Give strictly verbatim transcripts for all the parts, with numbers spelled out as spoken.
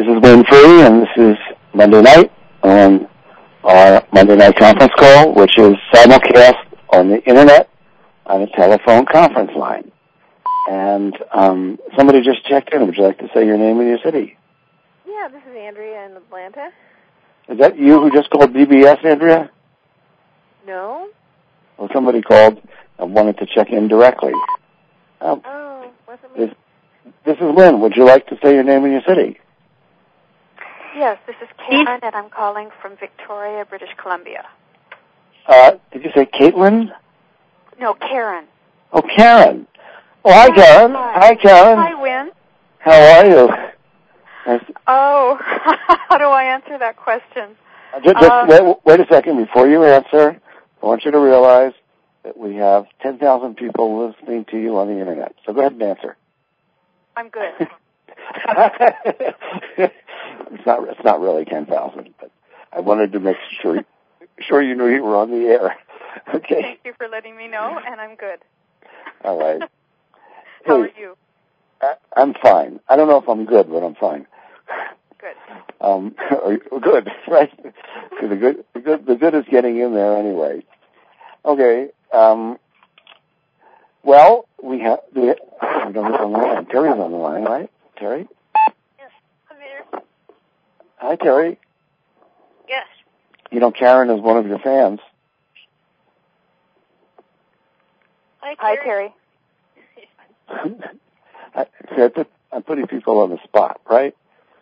is Wayne Free, and this is Monday night on our Monday night conference call, which is simulcast on the internet on a telephone conference line. And um, somebody just checked in. Would you like to say your name and your city? Yeah, this is Andrea in Atlanta. Is that you who just called D B S, Andrea? No. Well, somebody called and wanted to check in directly. Um, oh, wasn't me. This, this is Lynn. Would you like to say your name and your city? Yes, this is Karen, and I'm calling from Victoria, British Columbia. Uh, did you say Caitlin? No, Karen. Oh, Karen. Oh, hi, Karen. Hi, hi Karen. Hi, Wynn. How are you? Nice. Oh, how do I answer that question? Uh, just just um, wait, wait a second. Before you answer, I want you to realize that we have ten thousand people listening to you on the internet. So go ahead and answer. I'm good. it's not it's not really ten thousand, but I wanted to make sure sure you knew you were on the air. Okay. Thank you for letting me know, and I'm good. All right. How hey, are you? I, I'm fine. I don't know if I'm good, but I'm fine. Good. Um, good, right? the good, the good, the good is getting in there anyway. Okay. Um, well, we have. Do we, oh, we don't have on the line. Terry's on the line, right? Terry. Yes, I'm here. Hi, Terry. Yes. You know, Karen is one of your fans. Hi, Terry. Hi, Terry. I, see, I put, I'm putting people on the spot, right?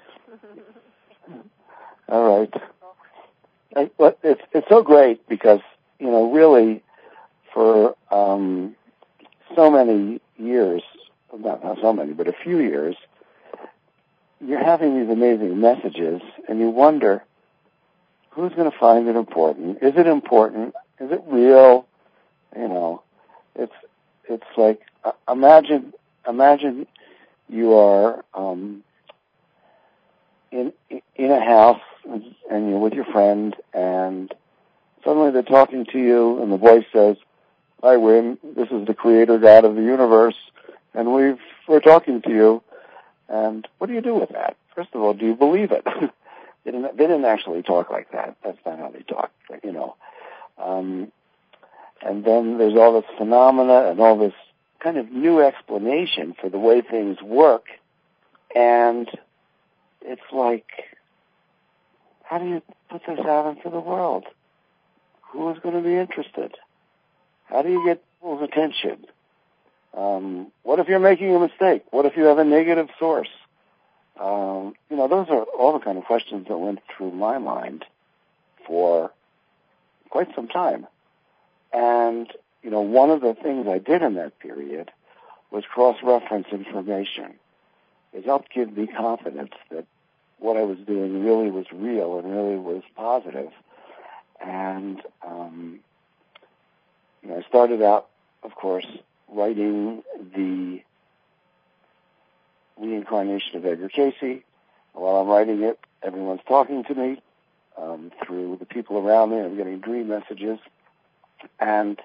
All right. I, but it's it's so great because, you know, really for um, so many years, not, not so many, but a few years, you're having these amazing messages, and you wonder, who's going to find it important? Is it important? Is it real? You know, it's it's like, uh, imagine imagine you are um, in in a house and you're with your friend, and suddenly they're talking to you, and the voice says, "Hi, Wynn. This is the Creator God of the universe, and we've we're talking to you." And what do you do with that? First of all, do you believe it? they didn't they didn't actually talk like that. That's not how they talk, you know. Um, and then there's all this phenomena and all this kind of new explanation for the way things work, and it's like, how do you put this out into the world? Who is going to be interested? How do you get people's attention? Um, what if you're making a mistake? What if you have a negative source? Um, you know, those are all the kind of questions that went through my mind for quite some time. And, you know, one of the things I did in that period was cross-reference information. It helped give me confidence that what I was doing really was real and really was positive. And, um, you know, I started out, of course, writing the reincarnation of Edgar Cayce. While I'm writing it, everyone's talking to me um, through the people around me. I'm getting dream messages. And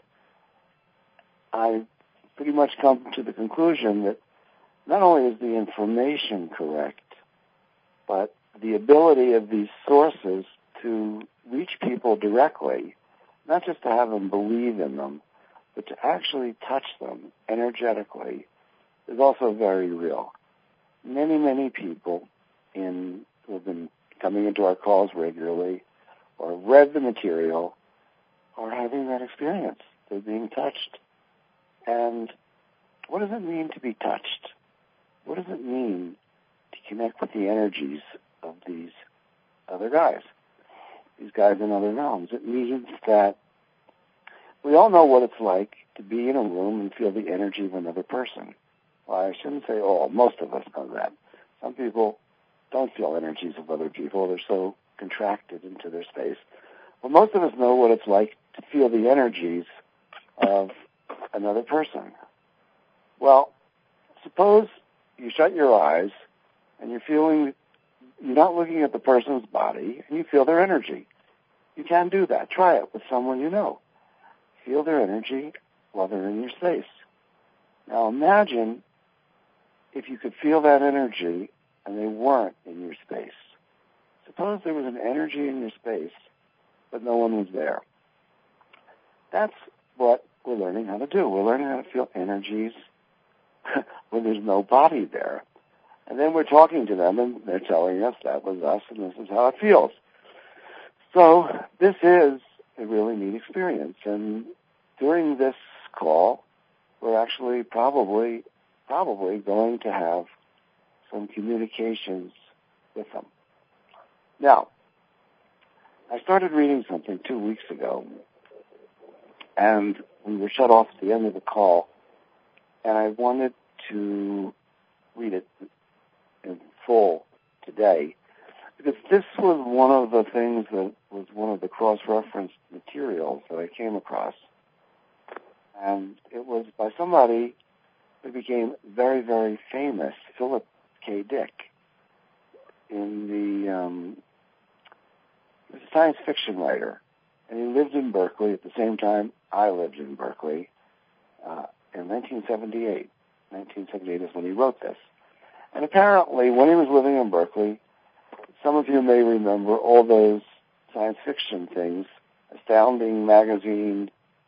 I pretty much come to the conclusion that not only is the information correct, but the ability of these sources to reach people directly, not just to have them believe in them, but to actually touch them energetically, is also very real. Many, many people in who have been coming into our calls regularly or read the material are having that experience. They're being touched. And what does it mean to be touched? What does it mean to connect with the energies of these other guys, these guys in other realms? It means that we all know what it's like to be in a room and feel the energy of another person. Well, I shouldn't say all. Most of us know that. Some people don't feel energies of other people. They're so contracted into their space. Well, most of us know what it's like to feel the energies of another person. Well, suppose you shut your eyes and you're feeling, you're not looking at the person's body, and you feel their energy. You can do that. Try it with someone you know. Feel their energy while they're in your space. Now imagine if you could feel that energy and they weren't in your space. Suppose there was an energy in your space, but no one was there. That's what we're learning how to do. We're learning how to feel energies when there's no body there. And then we're talking to them, and they're telling us that was us, and this is how it feels. So this is a really neat experience. And during this call, we're actually probably, probably going to have some communications with them. Now, I started reading something two weeks ago, and we were shut off at the end of the call, and I wanted to read it in full today, because this was one of the things that was one of the cross-referenced materials that I came across. And it was by somebody who became very, very famous, Philip K. Dick, in the, um, he was a science fiction writer. And he lived in Berkeley at the same time I lived in Berkeley uh, in nineteen seventy-eight. nineteen seventy-eight is when he wrote this. And apparently, when he was living in Berkeley, some of you may remember all those science fiction things, Astounding Magazine,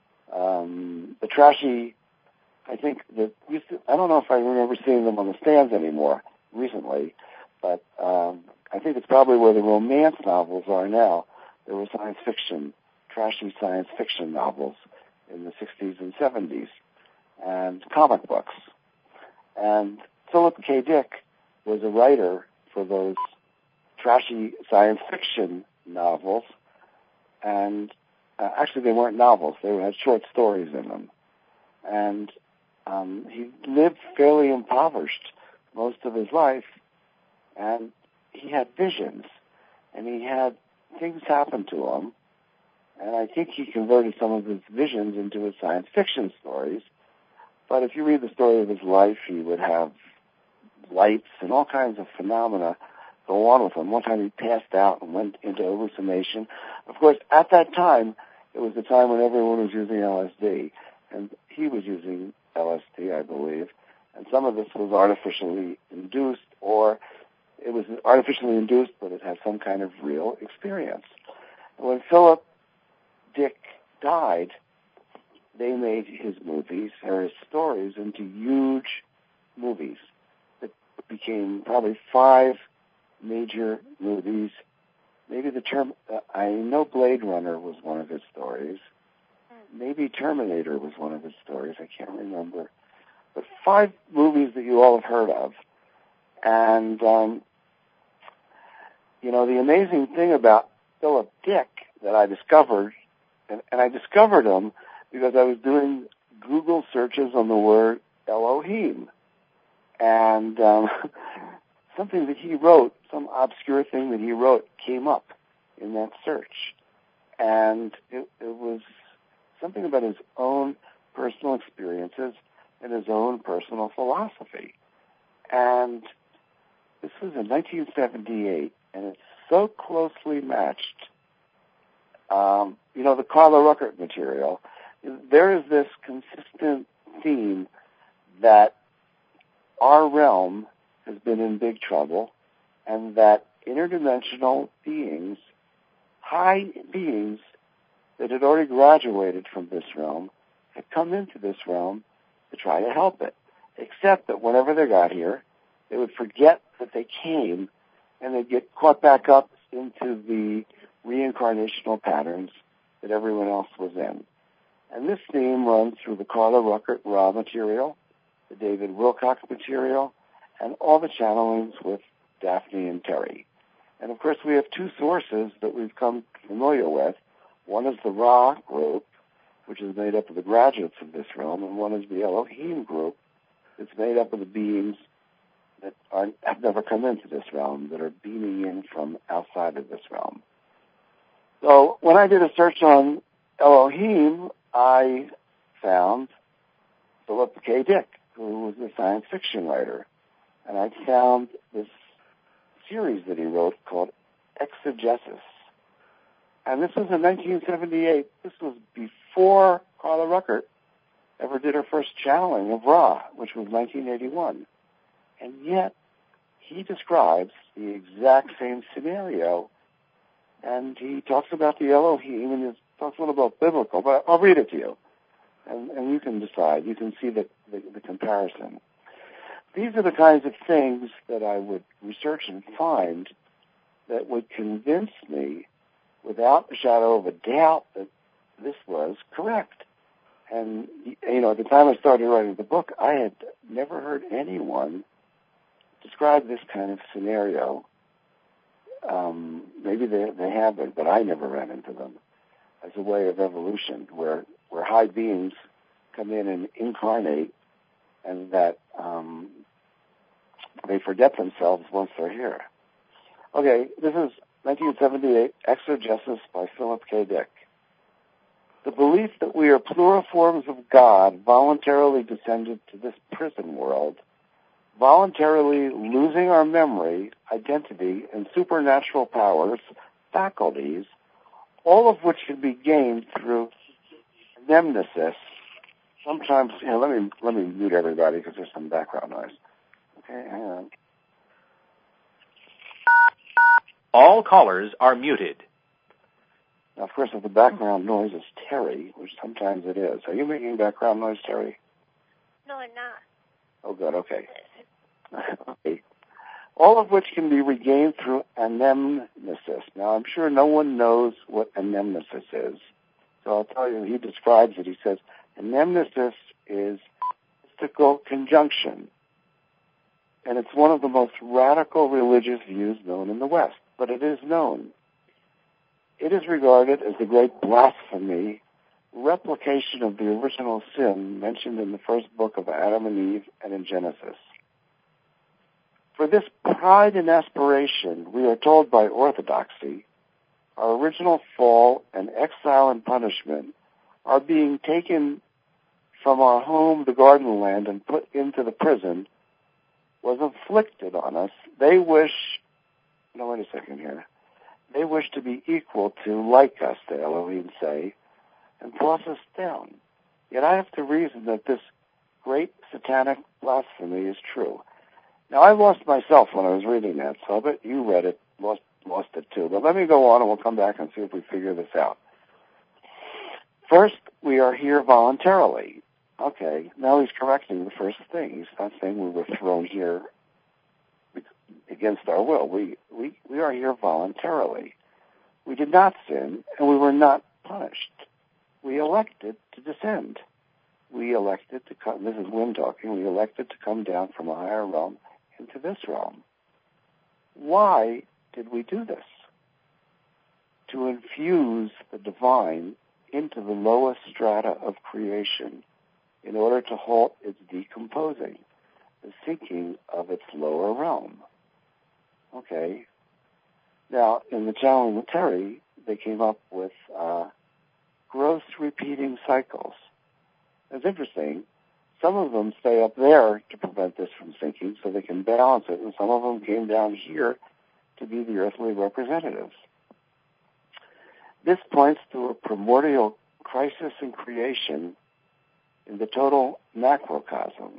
um, the trashy, I think, that used to, I don't know if I remember seeing them on the stands anymore recently, but um, I think it's probably where the romance novels are now. There were science fiction, trashy science fiction novels in the sixties and seventies, and comic books. And Philip K. Dick was a writer for those trashy science fiction novels, and uh, actually they weren't novels, they had short stories in them. And um, he lived fairly impoverished most of his life, and he had visions, and he had things happen to him, and I think he converted some of his visions into his science fiction stories. But if you read the story of his life, he would have lights and all kinds of phenomena go on with him. One time he passed out and went into hallucination. Of course, at that time, it was the time when everyone was using L S D, and he was using L S D, I believe, and some of this was artificially induced, or it was artificially induced, but it had some kind of real experience. And when Philip Dick died, they made his movies, or his stories, into huge movies that became probably five major movies. Maybe the term, uh, I know Blade Runner was one of his stories. Maybe Terminator was one of his stories. I can't remember. But five movies that you all have heard of. And, um, you know, the amazing thing about Philip Dick that I discovered, and, and I discovered him because I was doing Google searches on the word Elohim. And um, something that he wrote, some obscure thing that he wrote, came up in that search. And it, it was something about his own personal experiences and his own personal philosophy. And this was in nineteen seventy-eight, and it's so closely matched. Um, you know, the Carla Ruckert material, there is this consistent theme that our realm has been in big trouble, and that interdimensional beings, high beings that had already graduated from this realm, had come into this realm to try to help it. Except that whenever they got here, they would forget that they came, and they'd get caught back up into the reincarnational patterns that everyone else was in. And this theme runs through the Carla Ruckert Ra material, the David Wilcock material, and all the channelings with Daphne and Terry. And of course, we have two sources that we've come familiar with. One is the Ra group, which is made up of the graduates of this realm, and one is the Elohim group, that's made up of the beings that are, have never come into this realm, that are beaming in from outside of this realm. So when I did a search on Elohim, I found Philip K. Dick, who was a science fiction writer. And I found this series that he wrote called Exegesis. And this was in nineteen seventy-eight. This was before Carla Ruckert ever did her first channeling of Ra, which was nineteen eighty-one. And yet, he describes the exact same scenario, and he talks about the Elohim, and he talks a little about biblical, but I'll read it to you, and, and you can decide. You can see the, the, the comparison. These are the kinds of things that I would research and find that would convince me without a shadow of a doubt that this was correct. And, you know, at the time I started writing the book, I had never heard anyone describe this kind of scenario. Um, maybe they, they haven't, but I never ran into them as a way of evolution where, where high beings come in and incarnate and that um, they forget themselves once they're here. Okay, this is nineteen seventy-eight, Exegesis by Philip K. Dick. The belief that we are plural forms of God voluntarily descended to this prison world, voluntarily losing our memory, identity, and supernatural powers, faculties, all of which can be gained through mnemosis. Sometimes, you know, let me let me mute everybody because there's some background noise. Okay, hang on. All callers are muted. Now, of course, if the background noise is Terry, which sometimes it is. Are you making background noise, Terry? No, I'm not. Oh, good. Okay. Okay. All of which can be regained through anamnesis. Now, I'm sure no one knows what anamnesis is. So I'll tell you, he describes it. He says, anamnesis is mystical conjunction. And it's one of the most radical religious views known in the West. But it is known. It is regarded as the great blasphemy, replication of the original sin mentioned in the first book of Adam and Eve and in Genesis. For this pride and aspiration, we are told by orthodoxy, our original fall and exile and punishment are being taken from our home, the garden land, and put into the prison, was inflicted on us. They wish, no, wait a second here. They wish to be equal to, like us, the Elohim say, and toss us down. Yet I have to reason that this great satanic blasphemy is true. Now, I lost myself when I was reading that, so I bet you read it, lost, lost it too. But let me go on and we'll come back and see if we figure this out. First, we are here voluntarily. Okay, now he's correcting the first thing. He's not saying we were thrown here against our will. We, we, we are here voluntarily. We did not sin, and we were not punished. We elected to descend. We elected to come, this is Wynne talking, we elected to come down from a higher realm into this realm. Why did we do this? To infuse the divine into the lowest strata of creation in order to halt its decomposing, the sinking of its lower realm. Okay. Now, in the Channeling with Terry, they came up with uh, gross repeating cycles. It's interesting. Some of them stay up there to prevent this from sinking so they can balance it, and some of them came down here to be the earthly representatives. This points to a primordial crisis in creation in the total macrocosm.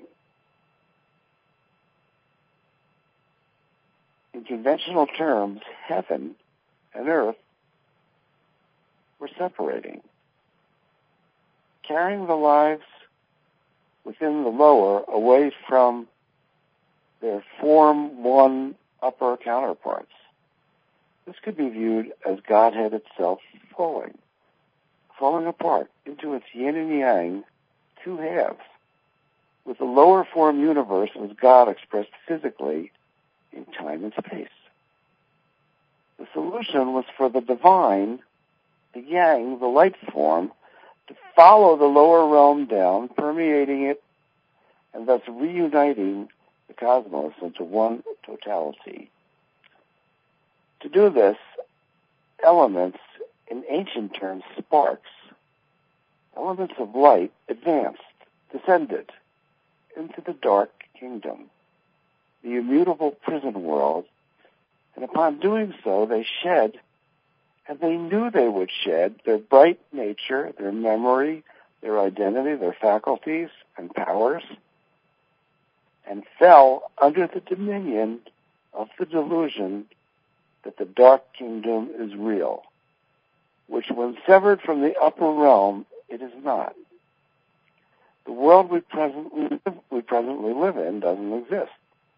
In conventional terms, heaven and earth were separating, carrying the lives within the lower away from their form one upper counterparts. This could be viewed as Godhead itself falling, falling apart into its yin and yang, two halves, with the lower form universe as God expressed physically in time and space. The solution was for the divine, the yang, the light form, to follow the lower realm down, permeating it, and thus reuniting the cosmos into one totality. To do this, elements, in ancient terms sparks, elements of light advanced, descended into the dark kingdom, the immutable prison world, and upon doing so, they shed, and they knew they would shed, their bright nature, their memory, their identity, their faculties and powers, and fell under the dominion of the delusion that the dark kingdom is real, which when severed from the upper realm, it is not. The world we presently live, we presently live in doesn't exist.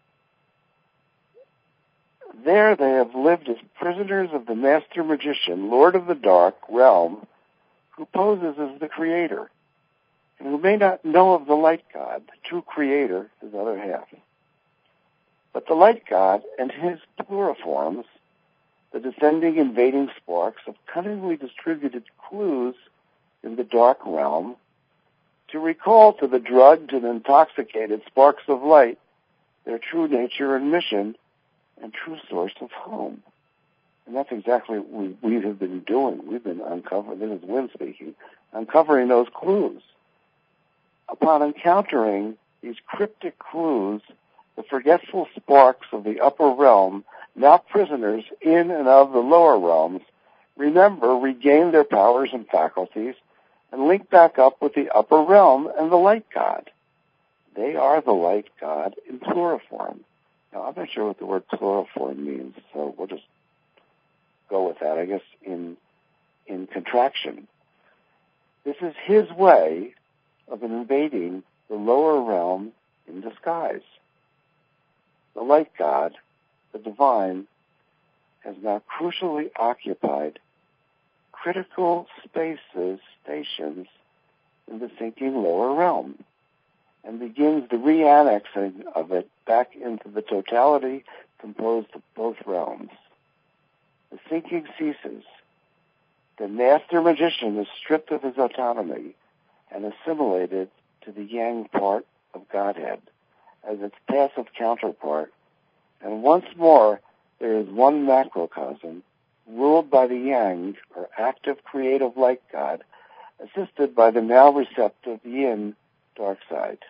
There they have lived as prisoners of the master magician, lord of the dark realm, who poses as the creator, and who may not know of the light god, the true creator, his other half. But the light god and his pluriforms, the descending invading sparks, have cunningly distributed clues in the dark realm to recall to the drugged and intoxicated sparks of light their true nature and mission and true source of home. And that's exactly what we, we have been doing. We've been uncovering, this is Wynne speaking, uncovering those clues. Upon encountering these cryptic clues, the forgetful sparks of the upper realm, now prisoners in and of the lower realms, remember, regain their powers and faculties, and link back up with the upper realm and the light god. They are the light god in pluriform. Now, I'm not sure what the word pluriform means, so we'll just go with that, I guess, in in contraction. This is his way of invading the lower realm in disguise. The light god, the divine, has now crucially occupied critical spaces, stations in the sinking lower realm, and begins the reannexing of it back into the totality composed of both realms. The sinking ceases. The master magician is stripped of his autonomy and assimilated to the yang part of Godhead as its passive counterpart, and once more there is one macrocosm ruled by the yang, or active creative light god, assisted by the now receptive yin dark side.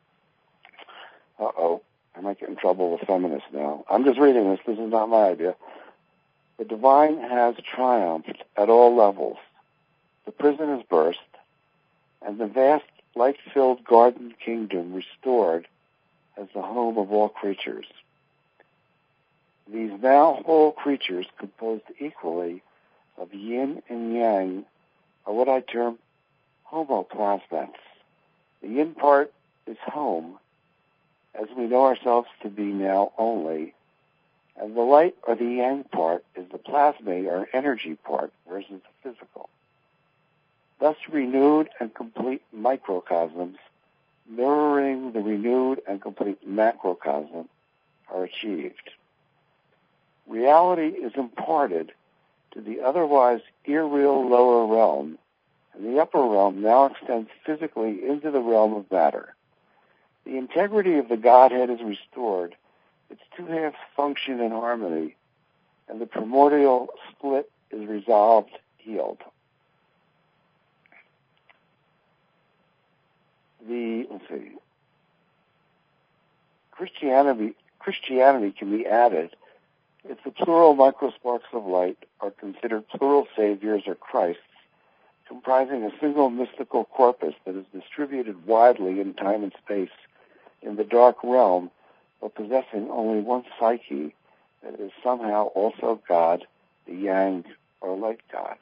Uh-oh, I might get in trouble with feminists now. I'm just reading this. This is not my idea. The divine has triumphed at all levels. The prison is burst, and the vast light-filled garden kingdom restored as the home of all creatures. These now whole creatures, composed equally of yin and yang, are what I term homoplasmats. The yin part is home, as we know ourselves to be now only, and the light or the yang part is the plasma or energy part versus the physical. Thus renewed and complete microcosms, mirroring the renewed and complete macrocosm, are achieved. Reality is imparted to the otherwise irreal lower realm, and the upper realm now extends physically into the realm of matter. The integrity of the Godhead is restored, its two halves function in harmony, and the primordial split is resolved, healed. The, let's see, Christianity, Christianity can be added if the plural microsparks of light are considered plural saviors or Christs, comprising a single mystical corpus that is distributed widely in time and space in the dark realm, but possessing only one psyche that is somehow also God, the Yang, or light God.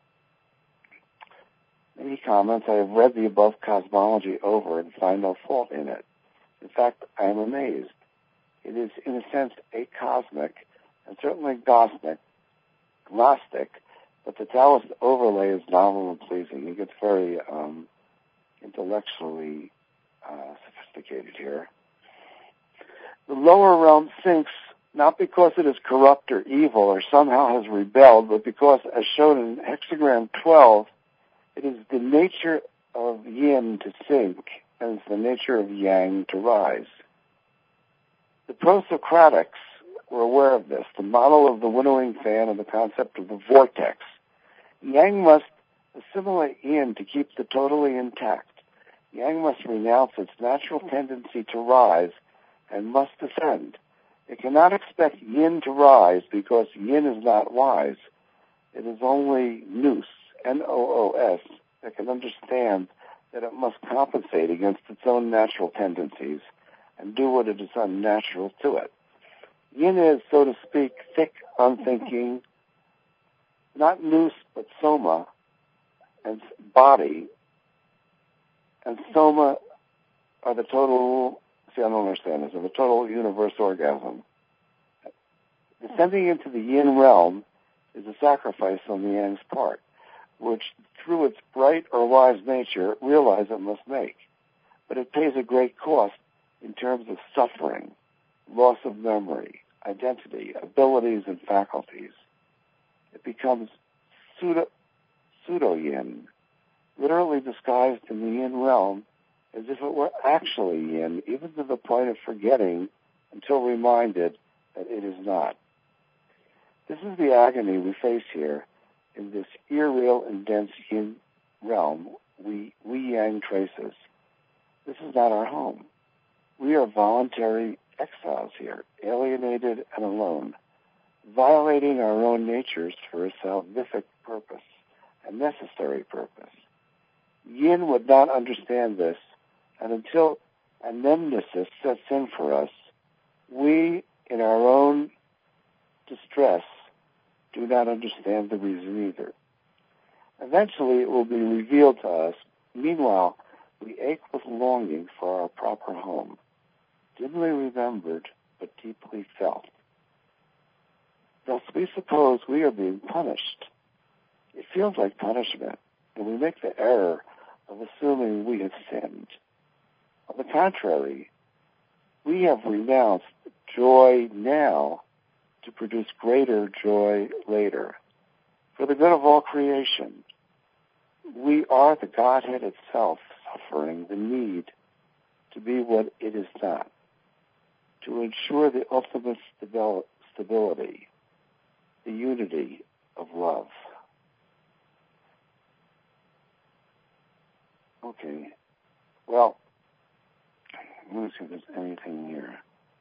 Many comments, I have read the above cosmology over and find no fault in it. In fact, I am amazed. It is, in a sense, acosmic, and certainly gnostic, gnostic, but the Taoist overlay is novel and pleasing. It gets very um, intellectually uh, sophisticated here. The lower realm sinks not because it is corrupt or evil or somehow has rebelled, but because, as shown in hexagram twelve, it is the nature of yin to sink, and it's the nature of yang to rise. The pro-Socratics were aware of this, the model of the winnowing fan and the concept of the vortex. Yang must assimilate yin to keep the totally intact. Yang must renounce its natural tendency to rise and must descend. It cannot expect yin to rise because yin is not wise. It is only nous, N O O S, that can understand that it must compensate against its own natural tendencies and do what it is unnatural to it. Yin is, so to speak, thick, unthinking, not nous, but soma, and body, and soma are the total, see, I don't understand this, are the total universe orgasm. Descending into the yin realm is a sacrifice on the yang's part, which, through its bright or wise nature, realize it must make. But it pays a great cost in terms of suffering, loss of memory, identity, abilities, and faculties. It becomes pseudo, pseudo-yin, literally disguised in the yin realm as if it were actually yin, even to the point of forgetting until reminded that it is not. This is the agony we face here in this irreal and dense yin realm we, we yang traces. This is not our home. We are voluntary exiles here, alienated and alone, violating our own natures for a salvific purpose, a necessary purpose. Yin would not understand this, and until anamnesis sets in for us, we, in our own distress, do not understand the reason either. Eventually, it will be revealed to us. Meanwhile, we ache with longing for our proper home, dimly remembered but deeply felt. Thus, we suppose we are being punished. It feels like punishment, and we make the error of assuming we have sinned. On the contrary, we have renounced joy now to produce greater joy later. For the good of all creation, we are the Godhead itself suffering the need to be what it is not, to ensure the ultimate stabil- stability, the unity of love. Okay, well, let me see if there's anything here.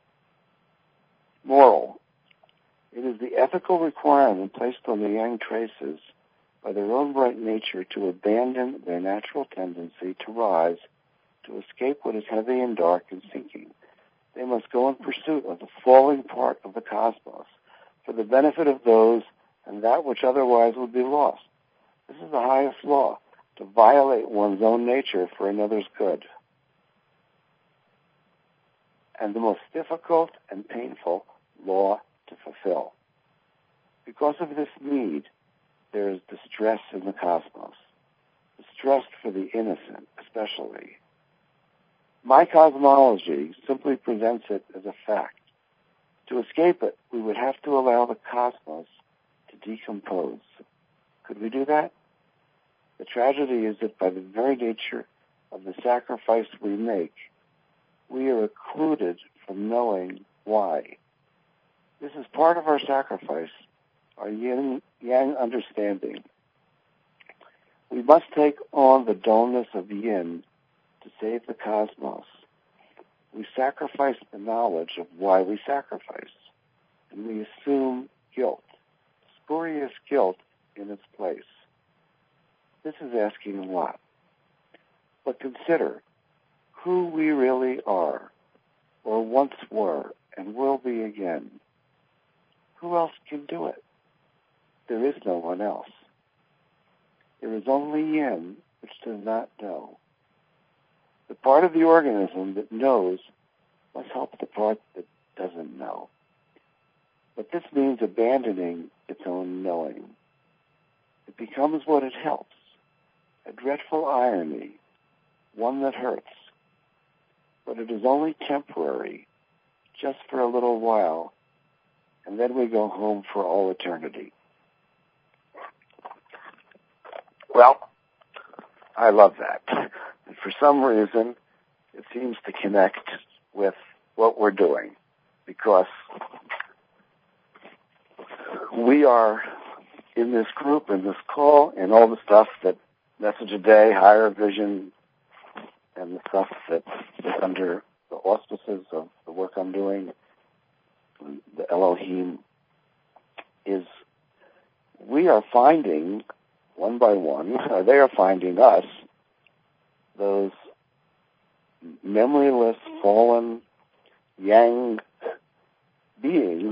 Moral. It is the ethical requirement placed on the yang traces by their own bright nature to abandon their natural tendency to rise, to escape what is heavy and dark and sinking. They must go in pursuit of the falling part of the cosmos for the benefit of those and that which otherwise would be lost. This is the highest law, to violate one's own nature for another's good. And the most difficult and painful law to fulfill. Because of this need, there is distress in the cosmos, distress for the innocent especially. My cosmology simply presents it as a fact. To escape it, we would have to allow the cosmos to decompose. Could we do that? The tragedy is that by the very nature of the sacrifice we make, we are occluded from knowing why. This is part of our sacrifice, our yin yang understanding. We must take on the dullness of yin to save the cosmos. We sacrifice the knowledge of why we sacrifice, and we assume guilt, spurious guilt in its place. This is asking a lot. But consider who we really are, or once were, and will be again. Who else can do it? There is no one else. There is only yin, which does not know. The part of the organism that knows must help the part that doesn't know. But this means abandoning its own knowing. It becomes what it helps, a dreadful irony, one that hurts. But it is only temporary, just for a little while, and then we go home for all eternity. Well, I love that. And for some reason, it seems to connect with what we're doing, because we are in this group, in this call, and all the stuff that Message a Day, Higher Vision, and the stuff that is under the auspices of the work I'm doing, the Elohim, is we are finding, one by one, or they are finding us, those memoryless, fallen, yang beings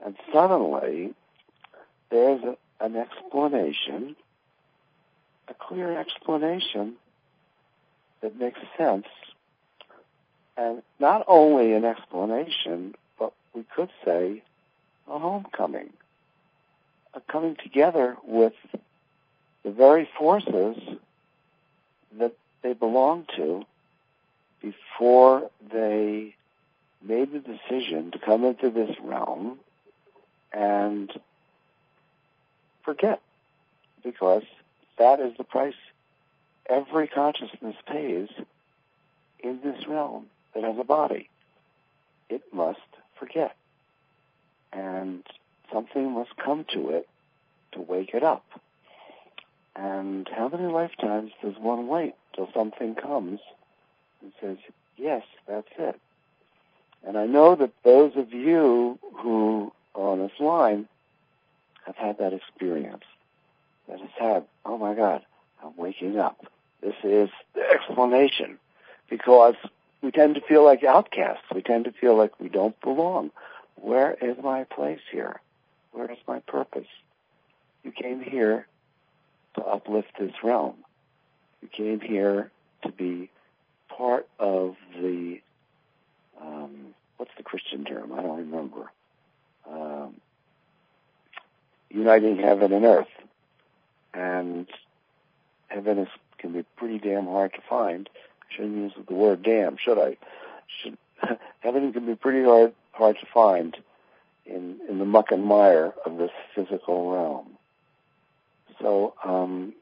And suddenly, there's a, an explanation, a clear explanation that makes sense. And not only an explanation, but we could say a homecoming, a coming together with the very forces that they belong to before they made the decision to come into this realm and forget, because that is the price every consciousness pays in this realm that has a body. It must forget. And something must come to it to wake it up. And how many lifetimes does one wait till something comes and says, yes, that's it? And I know that those of you who are on this line have had that experience. That has had, oh my God, I'm waking up. This is the explanation. Because we tend to feel like outcasts. We tend to feel like we don't belong. Where is my place here? Where is my purpose? You came here to uplift this realm. You came here to be part of the, um, what's the Christian term? I don't remember. Um, uniting heaven and earth. And heaven is, can be pretty damn hard to find. I shouldn't use the word damn, should I? Should, heaven can be pretty hard hard to find in, in the muck and mire of this physical realm. So, um,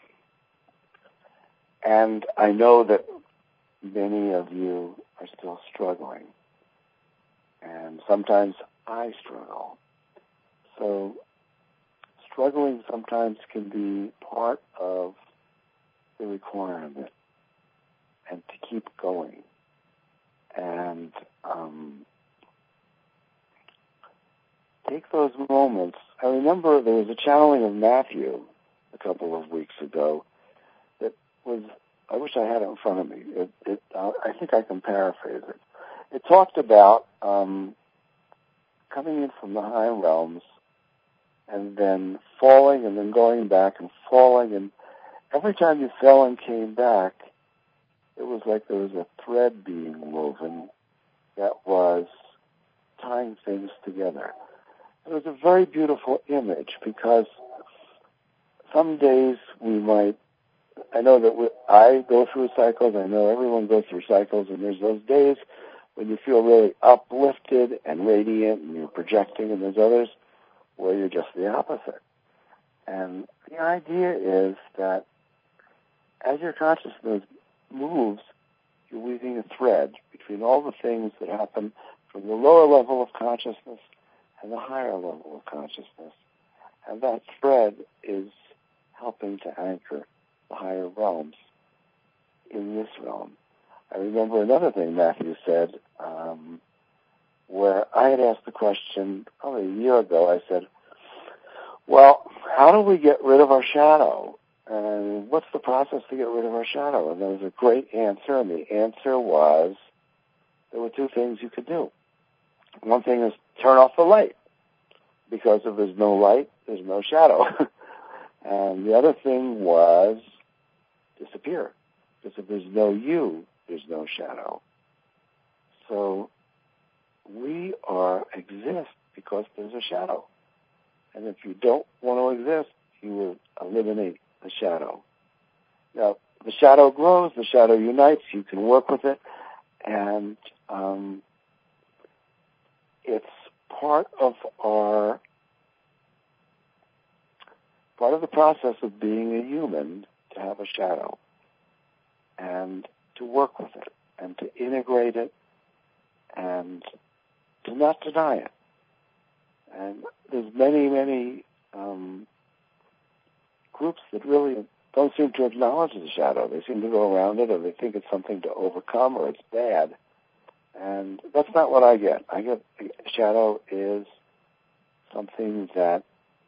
and I know that many of you are still struggling. And sometimes I struggle. So, struggling sometimes can be part of the requirement, and to keep going. And um, take those moments. I remember there was a channeling of Matthew a couple of weeks ago that was, I wish I had it in front of me. It, it, uh, I think I can paraphrase it. It talked about um, coming in from the high realms and then falling and then going back and falling. And every time you fell and came back, it was like there was a thread being woven that was tying things together. It was a very beautiful image because some days we might, I know that we, I go through cycles, I know everyone goes through cycles, and there's those days when you feel really uplifted and radiant and you're projecting, and there's others where you're just the opposite. And the idea is that as your consciousness moves, you're weaving a thread between all the things that happen from the lower level of consciousness and the higher level of consciousness. And that thread is helping to anchor the higher realms in this realm. I remember another thing Matthew said, um, where I had asked the question probably a year ago. I said, well, how do we get rid of our shadow? And what's the process to get rid of our shadow? And there was a great answer, and the answer was there were two things you could do. One thing is turn off the light, because if there's no light, there's no shadow. And the other thing was disappear, because if there's no you, there's no shadow. So we are exist because there's a shadow. And if you don't want to exist, you will eliminate the shadow. Now, the shadow grows, the shadow unites, you can work with it, and um, it's part of our, part of the process of being a human to have a shadow and to work with it and to integrate it and to not deny it. And there's many, many um, groups that really don't seem to acknowledge the shadow. They seem to go around it, or they think it's something to overcome, or it's bad. And that's not what I get. I get shadow is something that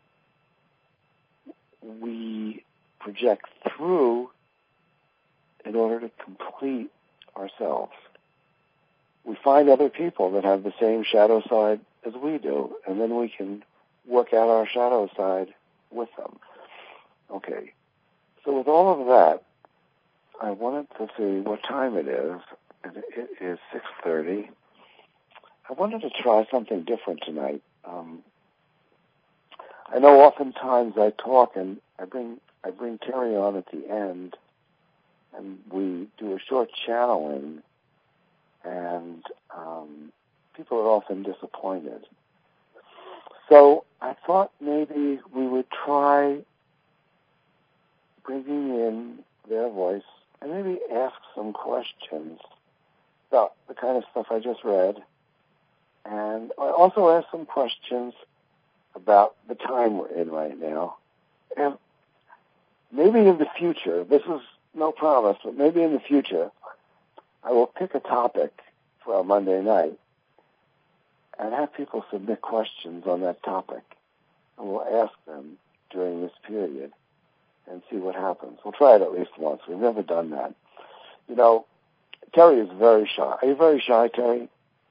we project through in order to complete ourselves. We find other people that have the same shadow side as we do, and then we can work out our shadow side with them. Okay. So with all of that, I wanted to see what time it is, and it is six thirty. I wanted to try something different tonight. Um, I know oftentimes I talk and I bring I bring Terry on at the end, and we do a short channeling, and um, people are often disappointed. So I thought maybe we would try bringing in their voice and maybe ask some questions about the kind of stuff I just read. And I also ask some questions about the time we're in right now. And maybe in the future, this is no promise, but maybe in the future, I will pick a topic for our Monday night and have people submit questions on that topic. And we'll ask them during this period and see what happens. We'll try it at least once. We've never done that. You know, Terry is very shy. Are you very shy, Terry?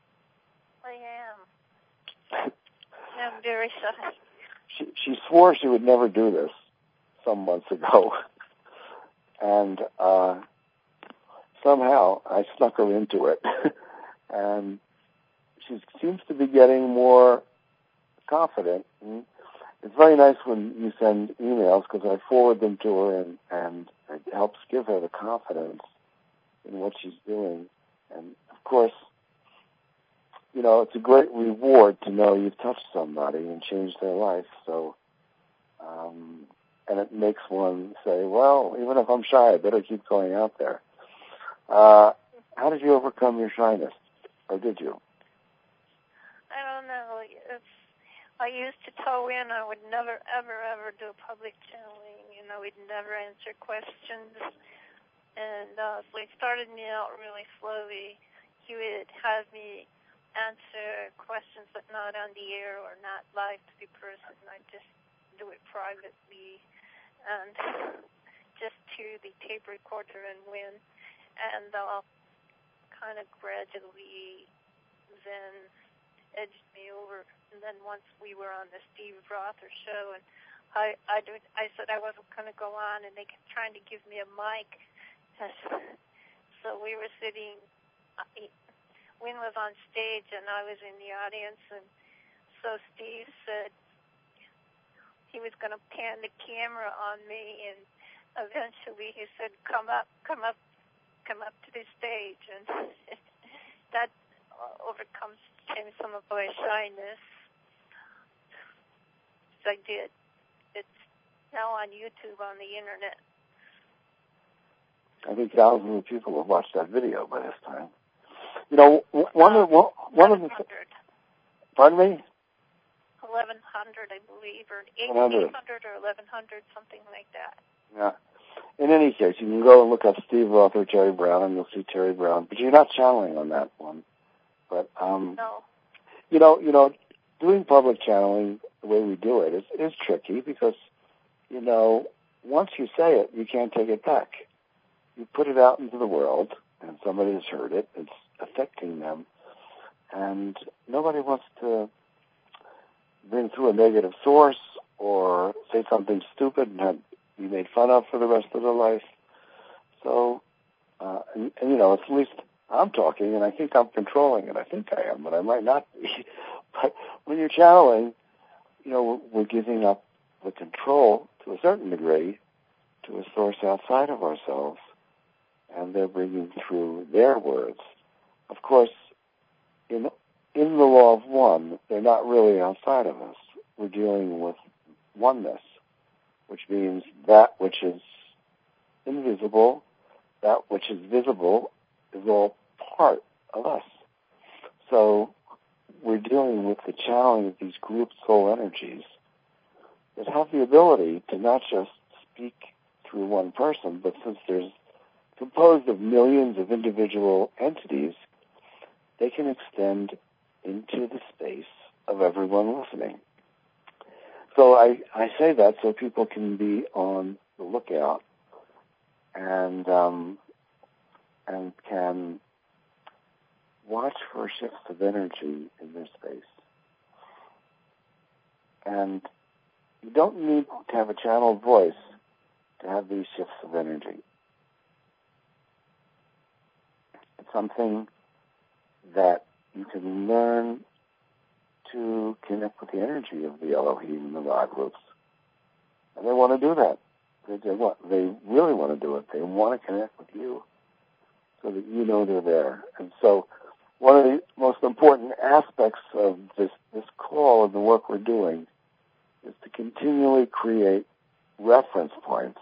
I am. I'm very shy. She, she swore she would never do this some months ago. And uh, somehow I snuck her into it. And she seems to be getting more confident. And it's very nice when you send emails because I forward them to her, and, and it helps give her the confidence in what she's doing. And, of course, you know, it's a great reward to know you've touched somebody and changed their life. So, um, and it makes one say, well, even if I'm shy, I better keep going out there. Uh, how did you overcome your shyness? Or did you? I don't know. It's, I used to toe in. I would never, ever, ever do public channeling. You know, we'd never answer questions. And uh, we started me out really slowly. He would have me answer questions but not on the air or not live to the person. I'd just do it privately and just to the tape recorder and win. And uh, kind of gradually then edged me over. And then once we were on the Steve Rother show, and I I, do, I said I wasn't going to go on, and they kept trying to give me a mic. So we were sitting, Win was on stage, and I was in the audience, and so Steve said he was going to pan the camera on me, and eventually he said, come up, come up, come up to the stage, and that overcomes some of my shyness. So I did. It's now on YouTube on the internet. I think thousands of people have watched that video by this time. You know, one of one of the. Pardon me. Eleven hundred, I believe, or eight hundred or eleven hundred, something like that. Yeah. In any case, you can go and look up Steve Roth or Terry Brown, and you'll see Terry Brown. But you're not channeling on that one. But um, no. You know, you know, doing public channeling the way we do it is is tricky because, you know, once you say it, you can't take it back. You put it out into the world, and somebody has heard it. It's affecting them, and nobody wants to bring through a negative source or say something stupid and have be made fun of for the rest of their life. So, uh, and, and you know, at least I'm talking, and I think I'm controlling it. I think I am, but I might not be. But when you're channeling, you know, we're giving up the control to a certain degree to a source outside of ourselves, and they're bringing through their words. Of course, in in the law of one, they're not really outside of us. We're dealing with oneness, which means that which is invisible, that which is visible, is all part of us. So we're dealing with the channeling of these group soul energies that have the ability to not just speak through one person, but since there's composed of millions of individual entities, they can extend into the space of everyone listening. So I, I say that so people can be on the lookout and um, and can watch for shifts of energy in their space. And you don't need to have a channeled voice to have these shifts of energy. It's something that you can learn to connect with the energy of the Elohim and the Ra groups. And they want to do that. They, they, want, they really want to do it. They want to connect with you so that you know they're there. And so one of the most important aspects of this, this call and the work we're doing is to continually create reference points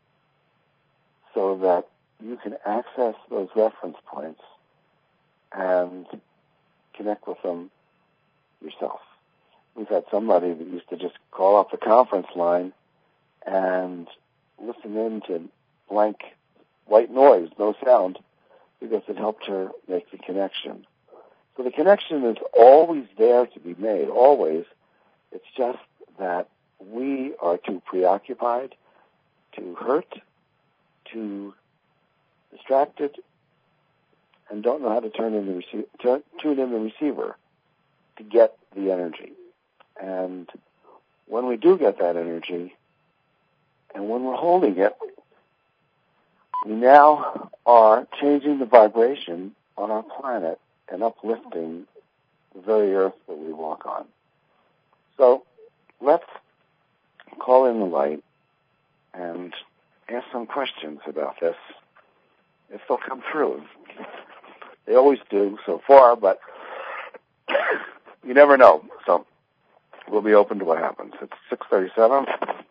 so that you can access those reference points and connect with them yourself. We've had somebody that used to just call up the conference line and listen in to blank white noise, no sound, because it helped her make the connection. So the connection is always there to be made, always. It's just that we are too preoccupied, too hurt, too distracted, and don't know how to turn in the rece- turn, tune in the receiver to get the energy. And when we do get that energy, and when we're holding it, we now are changing the vibration on our planet and uplifting the very earth that we walk on. So let's call in the light and ask some questions about this, if they'll come through. They always do so far, but you never know. So we'll be open to what happens. It's six thirty-seven.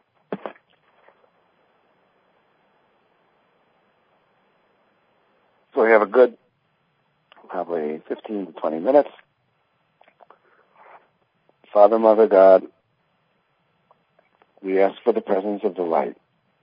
So we have a good probably fifteen to twenty minutes. Father, Mother, God, we ask for the presence of the light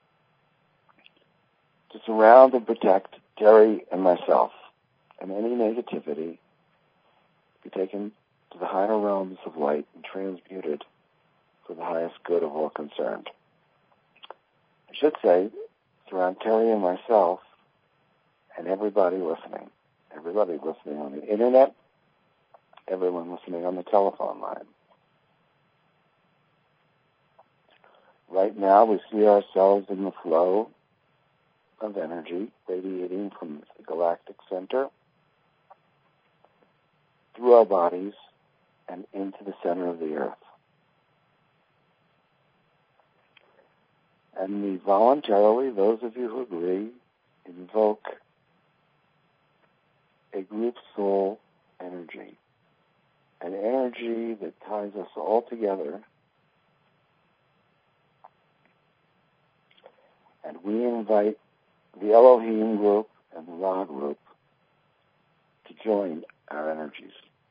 to surround and protect Terry and myself, and any negativity be taken to the higher realms of light and transmuted for the highest good of all concerned. I should say, surround Terry and myself and everybody listening. Everybody listening on the internet, everyone listening on the telephone line. Right now, we see ourselves in the flow of energy radiating from the galactic center through our bodies and into the center of the earth. And we voluntarily, those of you who agree, invoke a group soul energy, an energy that ties us all together. And we invite the Elohim group and the Ra group to join our energies.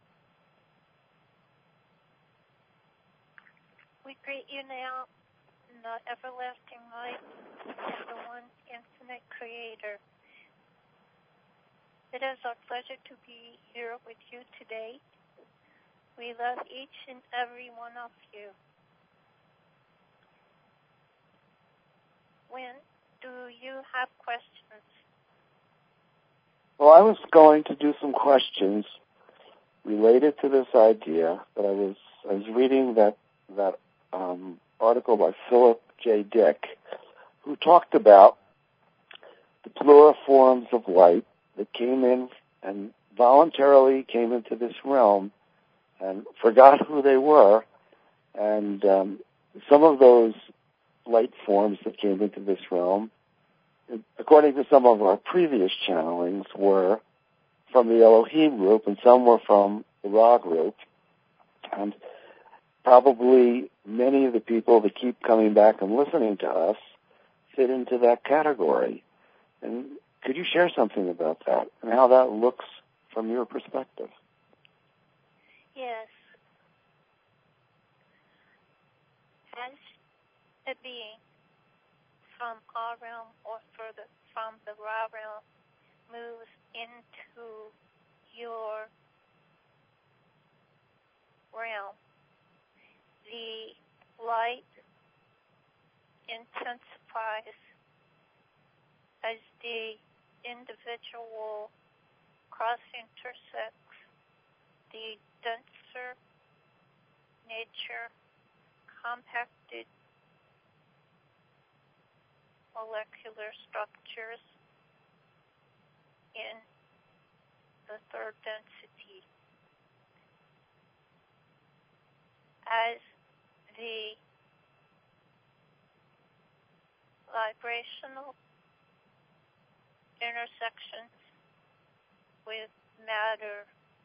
We greet you now in the everlasting light and the one infinite creator. It is our pleasure to be here with you today. We love each and every one of you. When do you have questions? Well, I was going to do some questions related to this idea, but I was I was reading that that um, article by Philip J. Dick, who talked about the pluriforms of light that came in and voluntarily came into this realm and forgot who they were, and um, some of those light forms that came into this realm, according to some of our previous channelings, were from the Elohim group and some were from the Ra group. And probably many of the people that keep coming back and listening to us fit into that category. And could you share something about that and how that looks from your perspective? Yes. As a being from our realm or further from the Ra realm moves into your realm, the light intensifies as the individual cross-intersects the denser nature compacted molecular structures in the third density. As the vibrational intersections with matter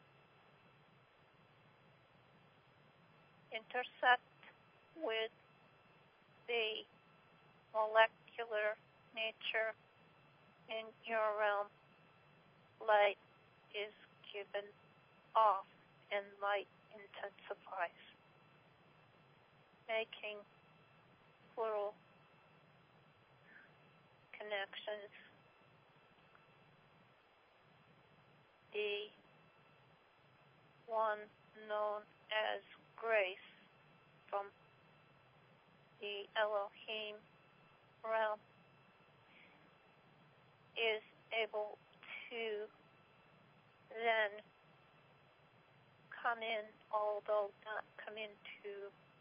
intersect with the molecular nature in your realm, light is given off and light intensifies, making plural connections. The one known as grace from the Elohim realm is able to then come in, although not come in to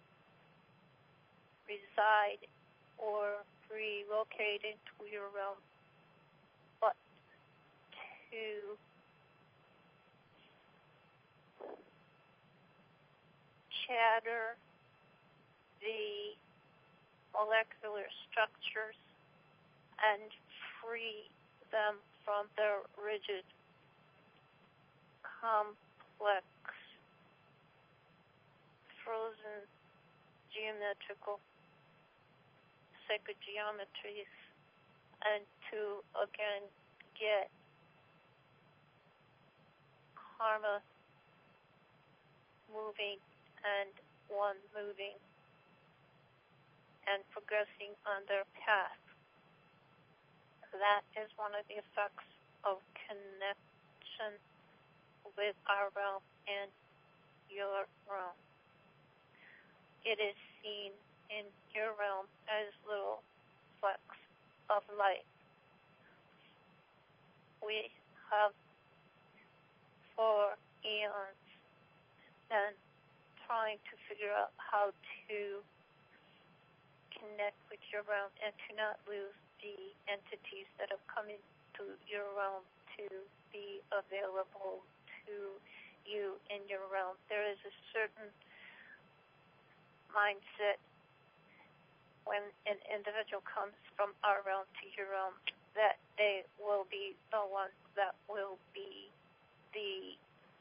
reside or relocate into your realm, but to shatter the molecular structures and free them from their rigid, complex, frozen geometrical sacred geometries, and to again get karma moving and one moving and progressing on their path. That is one of the effects of connection with our realm and your realm. It is seen in your realm as little flecks of light. We have for eons been trying to figure out how to connect with your realm and to not lose the entities that have come into your realm to be available to you in your realm. There is a certain mindset when an individual comes from our realm to your realm that they will be the ones that will be the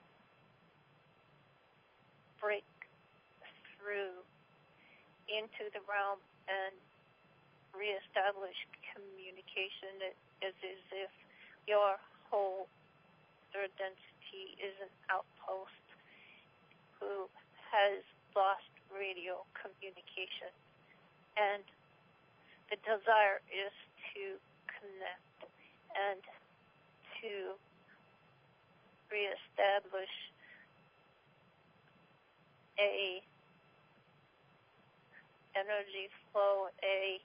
breakthrough into the realm and reestablish communication. It is as if your whole third density is an outpost who has lost radio communication. And the desire is to connect and to reestablish a energy flow, a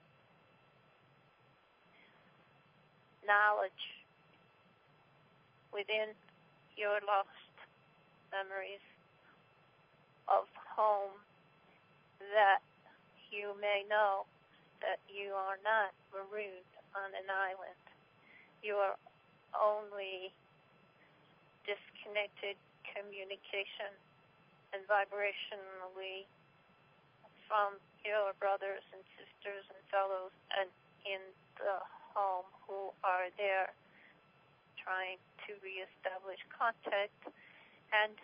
knowledge within your lost memories of home that you may know that you are not marooned on an island. You are only disconnected communication and vibrationally from your brothers and sisters and fellows and in the home who are there trying to reestablish contact, and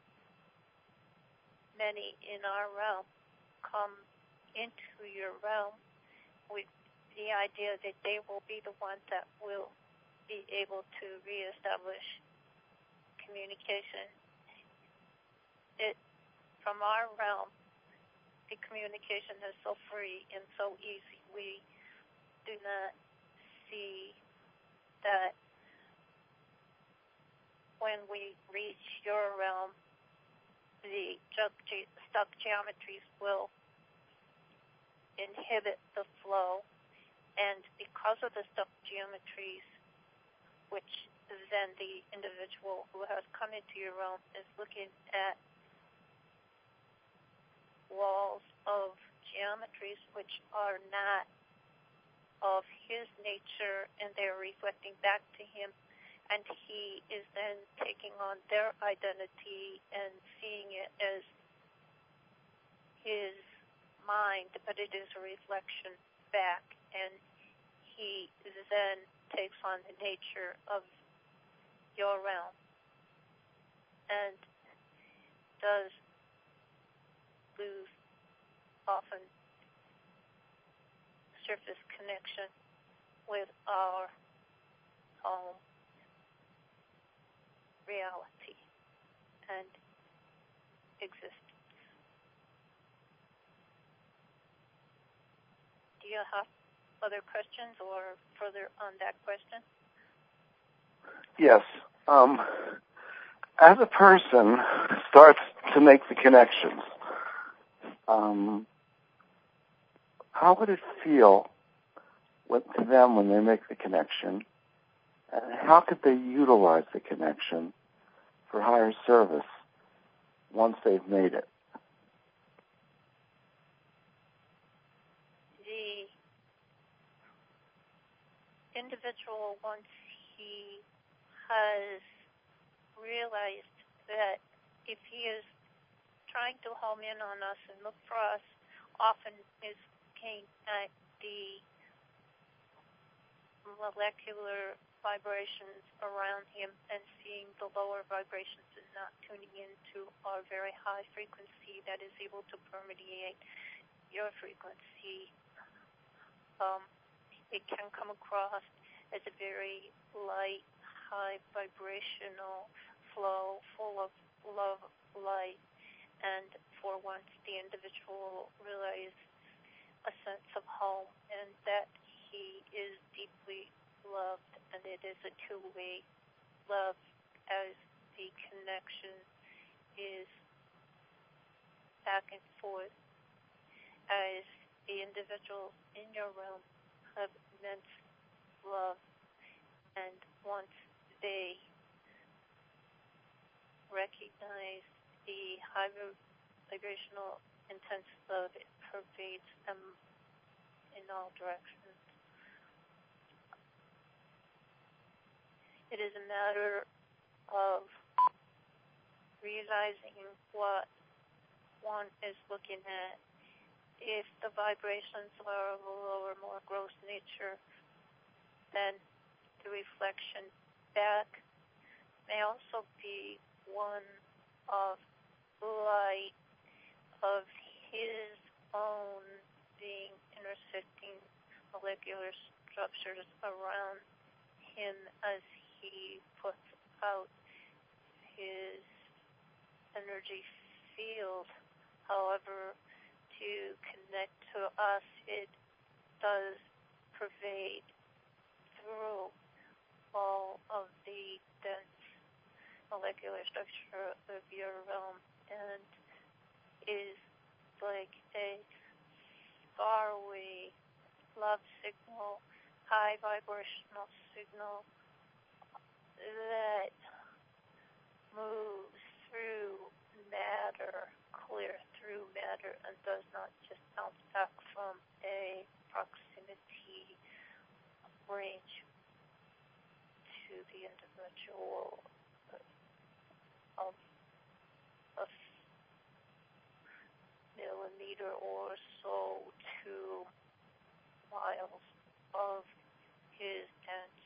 many in our realm come into your realm with the idea that they will be the ones that will be able to reestablish communication. It, from our realm, the communication is so free and so easy. We do not see that when we reach your realm, the stuck geometries will inhibit the flow, and because of the stuck geometries, which then the individual who has come into your realm is looking at walls of geometries which are not of his nature, and they're reflecting back to him, and he is then taking on their identity and seeing it as his mind, but it is a reflection back, and he then takes on the nature of your realm and does lose often surface connection with our home reality and existence. Do you have other questions or further on that question? Yes. Um, as a person starts to make the connections, um, how would it feel with, to them when they make the connection, and how could they utilize the connection for higher service once they've made it? The individual, once he has realized that if he is trying to home in on us and look for us, often is looking at the molecular vibrations around him and seeing the lower vibrations and not tuning into our very high frequency that is able to permeate your frequency. Um, it can come across as a very light, high vibrational flow full of love, light, and for once the individual realizes a sense of home and that he is deeply loved, and it is a two-way love as the connection is back and forth, as the individuals in your realm have immense love, and once they recognize the high vibrational intense love, it pervades them in all directions. It is a matter of realizing what one is looking at. If the vibrations are of a lower, more gross nature, then the reflection back may also be one of light, of his own being intersecting molecular structures around him as he puts out his energy field. However, to connect to us, it does pervade through all of the dense molecular structure of your realm and is like a faraway love signal, high vibrational signal that moves through matter, clear through matter, and does not just bounce back from a proximity range to the individual of a millimeter or so to miles of his dense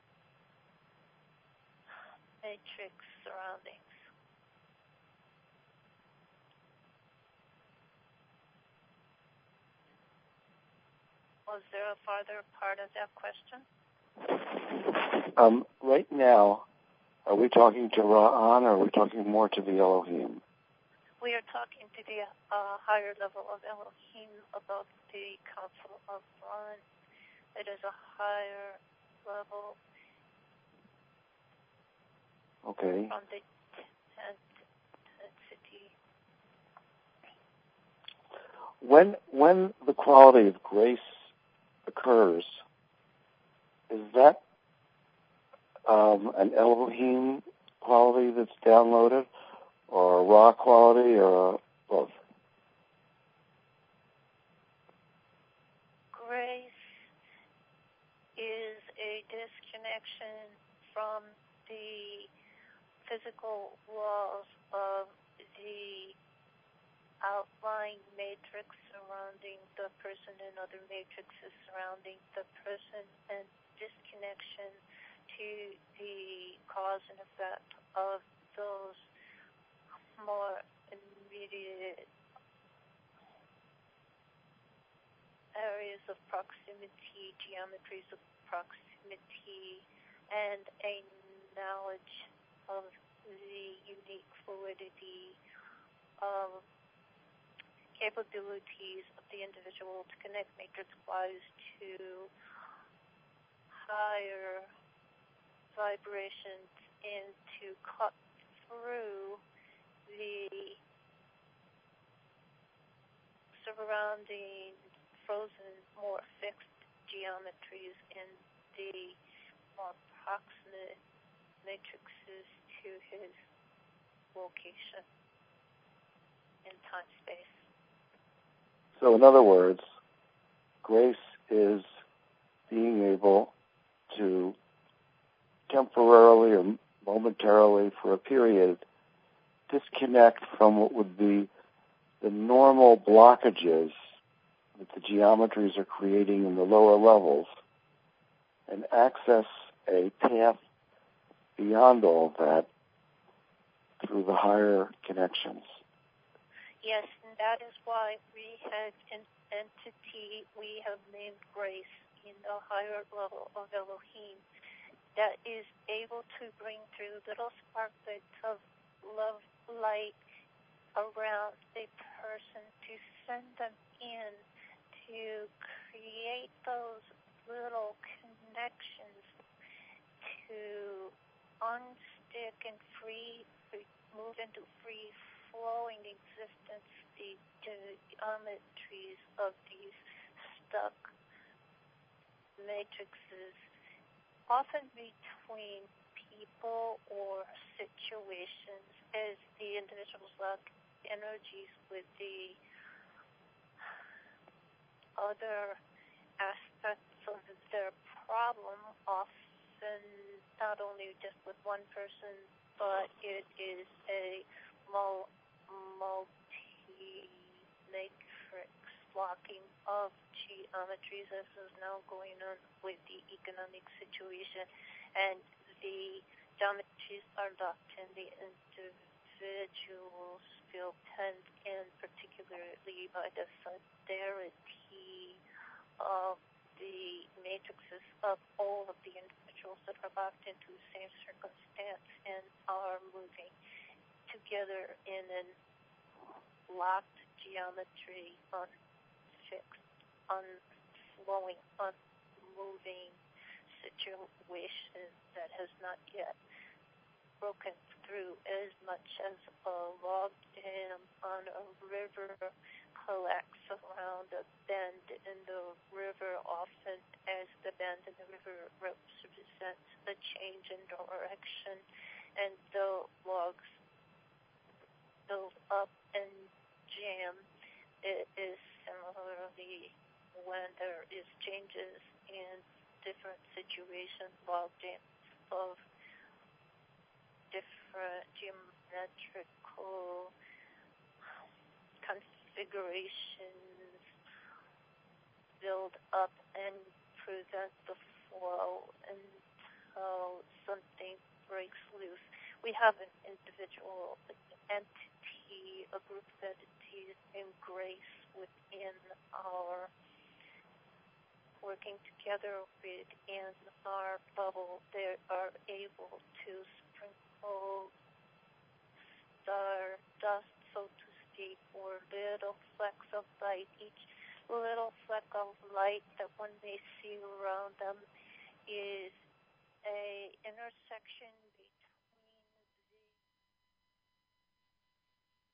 matrix surroundings. Was there a farther part of that question? Um, right now, are we talking to Ra'an or are we talking more to the Elohim? We are talking to the uh, higher level of Elohim above the Council of Ra'an. It is a higher level. Okay. From the tenth density. When when the quality of grace occurs, is that um, an Elohim quality that's downloaded, or a raw quality, or both? disconnection from the physical walls of the outlying matrix surrounding the person and other matrices surrounding the person, and disconnection to the cause and effect of those more immediate areas of proximity, geometries of proximity, and a knowledge of the unique fluidity of capabilities of the individual to connect matrix-wise to higher vibrations and to cut through the surrounding frozen, more fixed geometries in the more proximate matrices to his location in time-space. So in other words, grace is being able to temporarily or momentarily for a period disconnect from what would be the normal blockages that the geometries are creating in the lower levels and access a path beyond all that through the higher connections. Yes, and that is why we have an entity we have named grace in the higher level of Elohim that is able to bring through little sparklets of love light around a person to send them in to create those little connections to unstick and free, move into free flowing existence the geometries of these stuck matrices, often between people or situations, as the individuals lock energies with the other aspects of their problem, often not only just with one person, but it is a multi-matrix blocking of geometries, as is now going on with the economic situation, and the geometries are locked in the individuals feel tense, and particularly by the solidarity of the matrices of all of the individuals that are locked into the same circumstance and are moving together in a locked geometry, unfixed, unflowing, unmoving situation that has not yet broken through, as much as a log jam on a river collects around a bend in the river, often as the bend in the river represents a change in direction, and the logs build up and jam. It is similarly when there is changes in different situations, log jams of different geometrical configurations build up and prevent the flow until something breaks loose. We have an individual entity, a group of entities in grace within our working together within our bubble. They are able to sprinkle star dust, so to speak, or little flecks of light. Each little fleck of light that one may see around them is a intersection